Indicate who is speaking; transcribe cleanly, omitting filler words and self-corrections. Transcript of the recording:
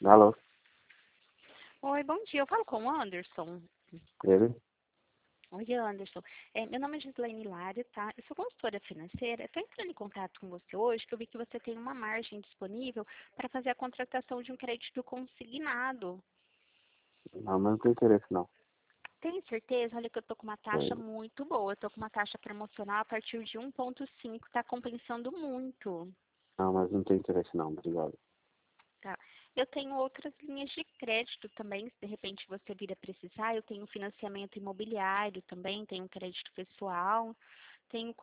Speaker 1: Alô,
Speaker 2: Oi, bom dia. Eu falo com o Anderson.
Speaker 1: ele?
Speaker 2: Oi, Anderson. Meu nome é Gislaine Hilário, tá? Eu sou consultora financeira. Estou entrando em contato com você hoje, que eu vi que você tem uma margem disponível para fazer a contratação de um crédito consignado.
Speaker 1: Não, mas não tem interesse não.
Speaker 2: Tem certeza? Olha que eu estou com uma taxa
Speaker 1: É,
Speaker 2: muito boa. Eu estou com uma taxa promocional a partir de 1,5. Está compensando muito.
Speaker 1: não, mas não tem interesse não, obrigado.
Speaker 2: Tá. Eu tenho outras linhas de crédito também, se de repente você vir a precisar. Eu tenho financiamento imobiliário também, tenho crédito pessoal, tenho